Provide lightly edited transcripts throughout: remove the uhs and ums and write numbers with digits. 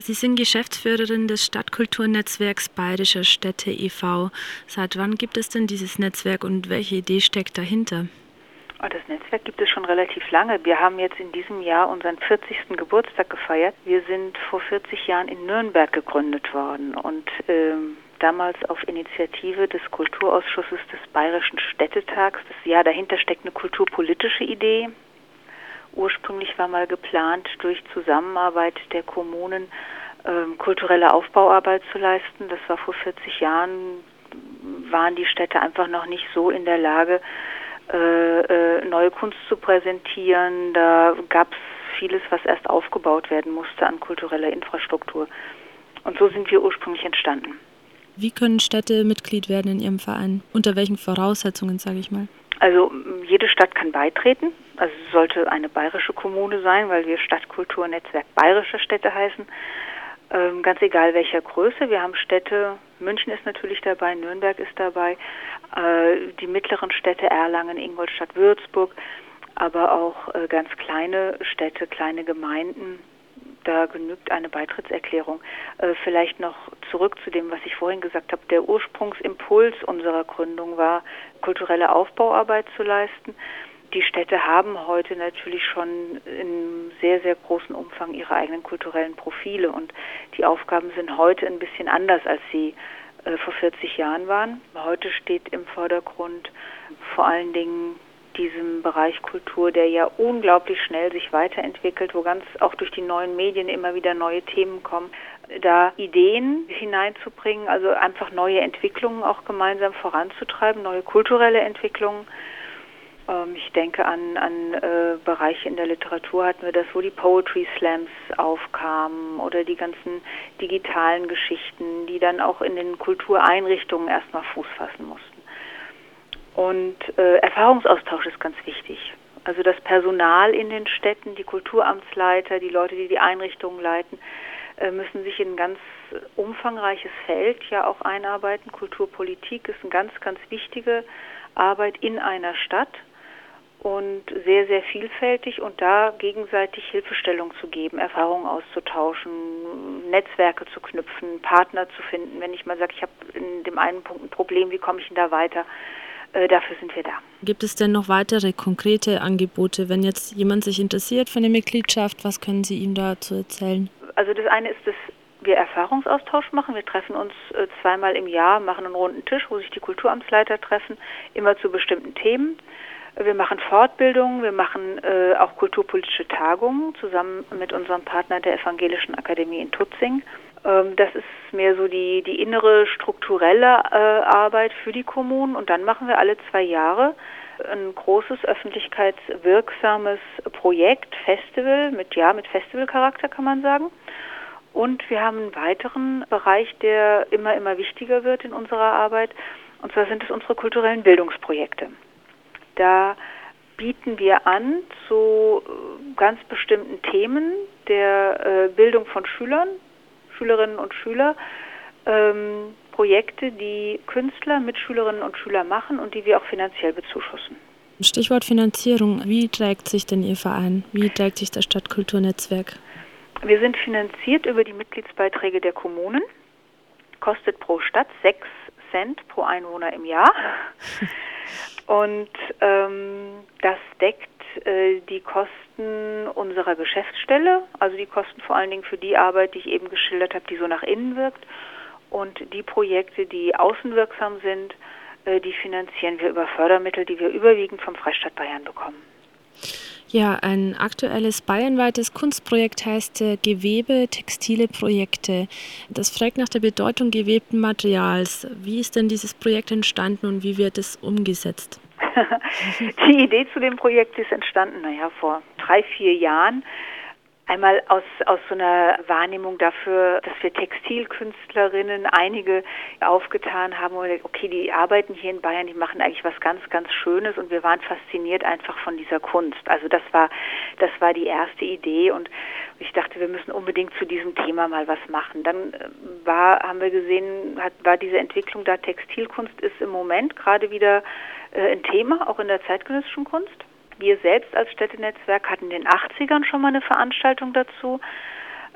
Sie sind Geschäftsführerin des Stadtkulturnetzwerks Bayerischer Städte e.V. Seit wann gibt es denn dieses Netzwerk und welche Idee steckt dahinter? Das Netzwerk gibt es schon relativ lange. Wir haben jetzt in diesem Jahr unseren 40. Geburtstag gefeiert. Wir sind vor 40 Jahren in Nürnberg gegründet worden und damals auf Initiative des Kulturausschusses des Bayerischen Städtetags. Dahinter steckt eine kulturpolitische Idee. Ursprünglich war mal geplant, durch Zusammenarbeit der Kommunen kulturelle Aufbauarbeit zu leisten. Das war vor 40 Jahren, waren die Städte einfach noch nicht so in der Lage, neue Kunst zu präsentieren. Da gab es vieles, was erst aufgebaut werden musste an kultureller Infrastruktur. Und so sind wir ursprünglich entstanden. Wie können Städte Mitglied werden in Ihrem Verein? Unter welchen Voraussetzungen, sage ich mal? Also jede Stadt kann beitreten. Also es sollte eine bayerische Kommune sein, weil wir Stadtkulturnetzwerk Bayerischer Städte heißen. Ganz egal welcher Größe. Wir haben Städte, München ist natürlich dabei, Nürnberg ist dabei, die mittleren Städte Erlangen, Ingolstadt, Würzburg, aber auch ganz kleine Städte, kleine Gemeinden. Da genügt eine Beitrittserklärung. Vielleicht noch zurück zu dem, was ich vorhin gesagt habe. Der Ursprungsimpuls unserer Gründung war, kulturelle Aufbauarbeit zu leisten. Die Städte haben heute natürlich schon in sehr, sehr großem Umfang ihre eigenen kulturellen Profile und die Aufgaben sind heute ein bisschen anders, als sie vor 40 Jahren waren. Heute steht im Vordergrund vor allen Dingen diesem Bereich Kultur, der ja unglaublich schnell sich weiterentwickelt, wo ganz auch durch die neuen Medien immer wieder neue Themen kommen, da Ideen hineinzubringen, also einfach neue Entwicklungen auch gemeinsam voranzutreiben, neue kulturelle Entwicklungen. Ich denke an Bereiche in der Literatur hatten wir das, wo die Poetry Slams aufkamen oder die ganzen digitalen Geschichten, die dann auch in den Kultureinrichtungen erstmal Fuß fassen mussten. Und Erfahrungsaustausch ist ganz wichtig. Also das Personal in den Städten, die Kulturamtsleiter, die Leute, die die Einrichtungen leiten, müssen sich in ein ganz umfangreiches Feld ja auch einarbeiten. Kulturpolitik ist eine ganz, ganz wichtige Arbeit in einer Stadt und sehr, sehr vielfältig und da gegenseitig Hilfestellung zu geben, Erfahrungen auszutauschen, Netzwerke zu knüpfen, Partner zu finden. Wenn ich mal sage, ich habe in dem einen Punkt ein Problem, wie komme ich denn da weiter? Dafür sind wir da. Gibt es denn noch weitere konkrete Angebote, wenn jetzt jemand sich interessiert für eine Mitgliedschaft? Was können Sie ihm dazu erzählen? Also das eine ist, dass wir Erfahrungsaustausch machen. Wir treffen uns zweimal im Jahr, machen einen runden Tisch, wo sich die Kulturamtsleiter treffen, immer zu bestimmten Themen. Wir machen Fortbildungen, wir machen auch kulturpolitische Tagungen zusammen mit unserem Partner der Evangelischen Akademie in Tutzing. Das ist mehr so die innere strukturelle Arbeit für die Kommunen und dann machen wir alle 2 Jahre ein großes öffentlichkeitswirksames Projekt, Festival, mit Festivalcharakter kann man sagen. Und wir haben einen weiteren Bereich, der immer wichtiger wird in unserer Arbeit, und zwar sind es unsere kulturellen Bildungsprojekte. Da bieten wir an zu ganz bestimmten Themen der Bildung von Schülerinnen und Schüler, Projekte, die Künstler mit Schülerinnen und Schülern machen und die wir auch finanziell bezuschussen. Stichwort Finanzierung. Wie trägt sich denn Ihr Verein? Wie trägt sich das Stadtkulturnetzwerk? Wir sind finanziert über die Mitgliedsbeiträge der Kommunen. Kostet pro Stadt 6 Cent pro Einwohner im Jahr. Und das deckt die Kosten unserer Geschäftsstelle, also die Kosten vor allen Dingen für die Arbeit, die ich eben geschildert habe, die so nach innen wirkt. Und die Projekte, die außenwirksam sind, die finanzieren wir über Fördermittel, die wir überwiegend vom Freistaat Bayern bekommen. Ja, ein aktuelles bayernweites Kunstprojekt heißt Gewebe, Textile Projekte. Das fragt nach der Bedeutung gewebten Materials. Wie ist denn dieses Projekt entstanden und wie wird es umgesetzt? Die Idee zu dem Projekt ist entstanden, vor 3-4 Jahren. Einmal aus so einer Wahrnehmung dafür, dass wir Textilkünstlerinnen einige aufgetan haben und okay, die arbeiten hier in Bayern, die machen eigentlich was ganz, ganz Schönes und wir waren fasziniert einfach von dieser Kunst. Also das war die erste Idee und ich dachte, wir müssen unbedingt zu diesem Thema mal was machen. Dann haben wir gesehen, war diese Entwicklung da, Textilkunst ist im Moment gerade wieder ein Thema, auch in der zeitgenössischen Kunst. Wir selbst als Städtenetzwerk hatten in den 80ern schon mal eine Veranstaltung dazu.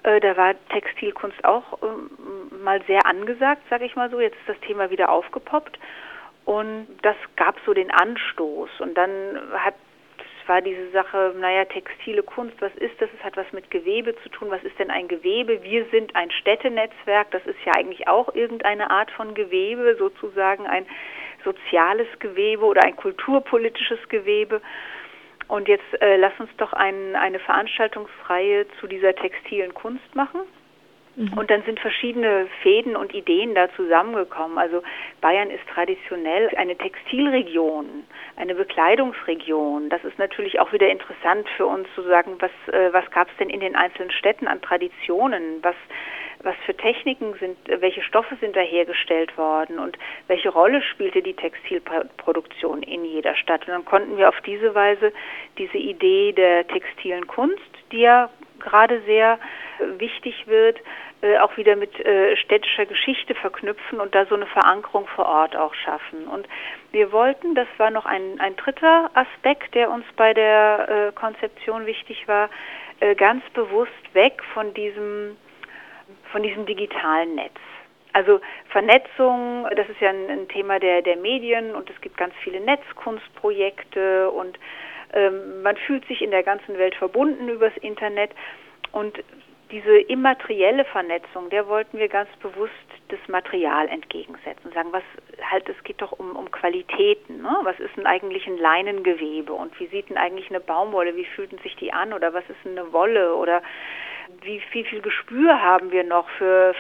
Da war Textilkunst auch mal sehr angesagt, sage ich mal so. Jetzt ist das Thema wieder aufgepoppt und das gab so den Anstoß. Und dann war diese Sache, textile Kunst, was ist das? Es hat was mit Gewebe zu tun. Was ist denn ein Gewebe? Wir sind ein Städtenetzwerk. Das ist ja eigentlich auch irgendeine Art von Gewebe, sozusagen ein soziales Gewebe oder ein kulturpolitisches Gewebe. Und jetzt lass uns doch eine Veranstaltungsreihe zu dieser textilen Kunst machen. Und dann sind verschiedene Fäden und Ideen da zusammengekommen. Also Bayern ist traditionell eine Textilregion, eine Bekleidungsregion. Das ist natürlich auch wieder interessant für uns zu sagen, was gab es denn in den einzelnen Städten an Traditionen, was für Techniken welche Stoffe sind da hergestellt worden und welche Rolle spielte die Textilproduktion in jeder Stadt. Und dann konnten wir auf diese Weise diese Idee der textilen Kunst, die ja gerade sehr wichtig wird, auch wieder mit städtischer Geschichte verknüpfen und da so eine Verankerung vor Ort auch schaffen. Und wir wollten, das war noch ein dritter Aspekt, der uns bei der Konzeption wichtig war, ganz bewusst weg von diesem digitalen Netz. Also Vernetzung, das ist ja ein Thema der Medien und es gibt ganz viele Netzkunstprojekte und man fühlt sich in der ganzen Welt verbunden übers Internet und diese immaterielle Vernetzung, der wollten wir ganz bewusst das Material entgegensetzen. Sagen, es geht doch um Qualitäten, ne? Was ist denn eigentlich ein Leinengewebe und wie sieht denn eigentlich eine Baumwolle, wie fühlt sich die an oder was ist denn eine Wolle oder wie viel Gespür haben wir noch für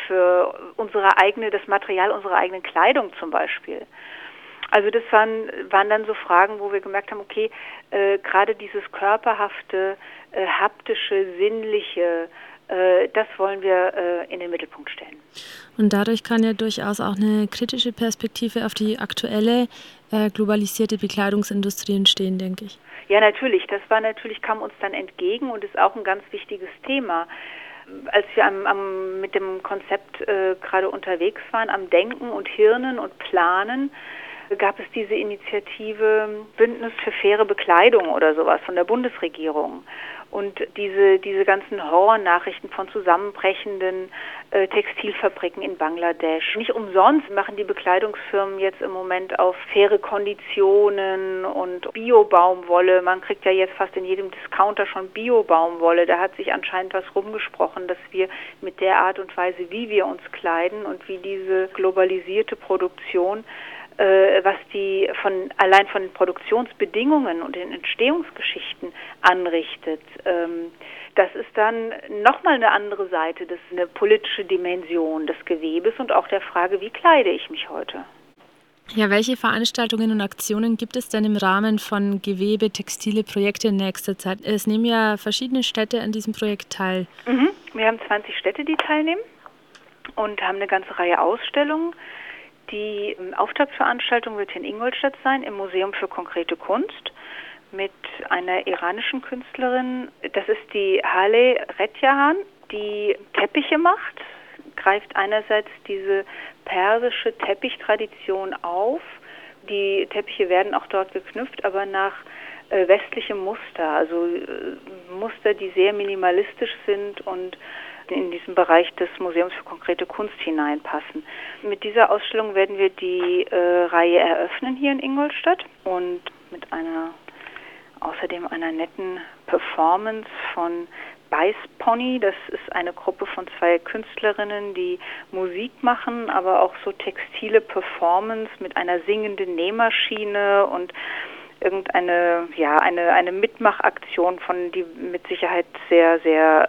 das Material unserer eigenen Kleidung zum Beispiel. Also das waren dann so Fragen, wo wir gemerkt haben, okay, gerade dieses körperhafte, haptische, sinnliche, das wollen wir in den Mittelpunkt stellen. Und dadurch kann ja durchaus auch eine kritische Perspektive auf die aktuelle globalisierte Bekleidungsindustrie entstehen, denke ich. Ja, natürlich. Kam uns dann entgegen und ist auch ein ganz wichtiges Thema. Als wir mit dem Konzept gerade unterwegs waren, am Denken und Hirnen und Planen, gab es diese Initiative Bündnis für faire Bekleidung oder sowas von der Bundesregierung. Und diese ganzen Horrornachrichten von zusammenbrechenden Textilfabriken in Bangladesch. Nicht umsonst machen die Bekleidungsfirmen jetzt im Moment auf faire Konditionen und Bio-Baumwolle. Man kriegt ja jetzt fast in jedem Discounter schon Bio-Baumwolle. Da hat sich anscheinend was rumgesprochen, dass wir mit der Art und Weise, wie wir uns kleiden und wie diese globalisierte Produktion was die allein von den Produktionsbedingungen und den Entstehungsgeschichten anrichtet. Das ist dann nochmal eine andere Seite, eine politische Dimension des Gewebes und auch der Frage, wie kleide ich mich heute? Ja, welche Veranstaltungen und Aktionen gibt es denn im Rahmen von Gewebe, Textile Projekte in nächster Zeit? Es nehmen ja verschiedene Städte an diesem Projekt teil. Wir haben 20 Städte, die teilnehmen und haben eine ganze Reihe Ausstellungen. Die Auftaktveranstaltung wird in Ingolstadt sein, im Museum für konkrete Kunst, mit einer iranischen Künstlerin. Das ist die Haleh Redjahan, die Teppiche macht, greift einerseits diese persische Teppichtradition auf. Die Teppiche werden auch dort geknüpft, aber nach westlichem Muster, also Muster, die sehr minimalistisch sind und in diesem Bereich des Museums für konkrete Kunst hineinpassen. Mit dieser Ausstellung werden wir die Reihe eröffnen hier in Ingolstadt und mit außerdem einer netten Performance von Beißpony. Das ist eine Gruppe von 2 Künstlerinnen, die Musik machen, aber auch so textile Performance mit einer singenden Nähmaschine und irgendeine eine Mitmachaktion, die mit Sicherheit sehr, sehr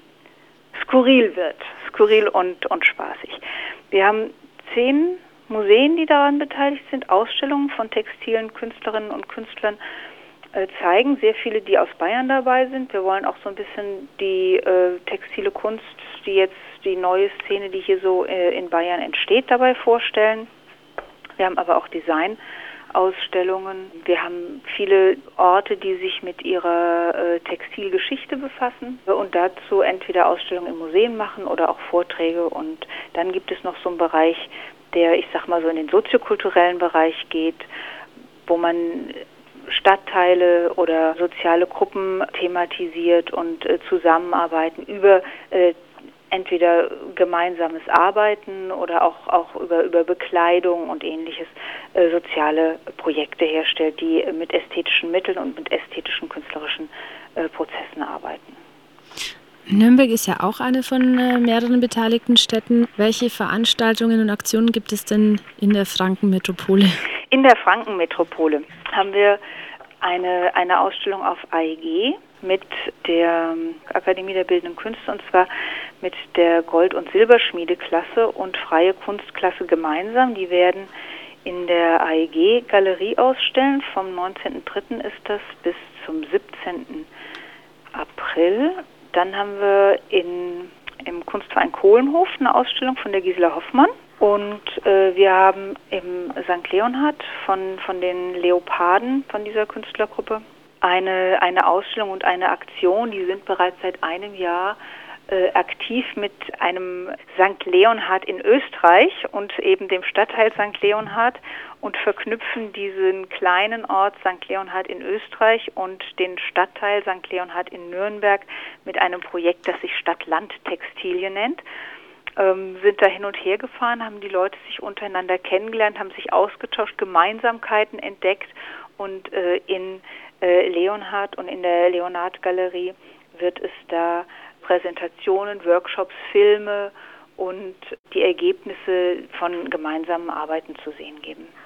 skurril wird. Skurril und spaßig. Wir haben 10 Museen, die daran beteiligt sind, Ausstellungen von textilen Künstlerinnen und Künstlern zeigen, sehr viele, die aus Bayern dabei sind. Wir wollen auch so ein bisschen die textile Kunst, die neue Szene, die hier so in Bayern entsteht, dabei vorstellen. Wir haben aber auch Designausstellungen. Wir haben viele Orte, die sich mit ihrer Textilgeschichte befassen und dazu entweder Ausstellungen in Museen machen oder auch Vorträge. Und dann gibt es noch so einen Bereich, der, ich sag mal so in den soziokulturellen Bereich geht, wo man Stadtteile oder soziale Gruppen thematisiert und zusammenarbeiten über entweder gemeinsames Arbeiten oder auch über Bekleidung und ähnliches soziale Projekte herstellt, die mit ästhetischen Mitteln und mit ästhetischen künstlerischen Prozessen arbeiten. Nürnberg ist ja auch eine von mehreren beteiligten Städten. Welche Veranstaltungen und Aktionen gibt es denn in der Frankenmetropole? In der Frankenmetropole haben wir eine Ausstellung auf AEG mit der Akademie der Bildenden Künste, und zwar mit der Gold- und Silberschmiedeklasse und Freie Kunstklasse gemeinsam. Die werden in der AEG-Galerie ausstellen. Vom 19.03. ist das bis zum 17. April. Dann haben wir im Kunstverein Kohlenhof eine Ausstellung von der Gisela Hoffmann. Und wir haben im St. Leonhard von den Leoparden von dieser Künstlergruppe eine Ausstellung und eine Aktion. Die sind bereits seit einem Jahr aktiv mit einem St. Leonhard in Österreich und eben dem Stadtteil St. Leonhard und verknüpfen diesen kleinen Ort St. Leonhard in Österreich und den Stadtteil St. Leonhard in Nürnberg mit einem Projekt, das sich Stadt-Land-Textilien nennt. Sind da hin und her gefahren, haben die Leute sich untereinander kennengelernt, haben sich ausgetauscht, Gemeinsamkeiten entdeckt und in Leonhard und in der Leonhard-Galerie wird es da Präsentationen, Workshops, Filme und die Ergebnisse von gemeinsamen Arbeiten zu sehen geben.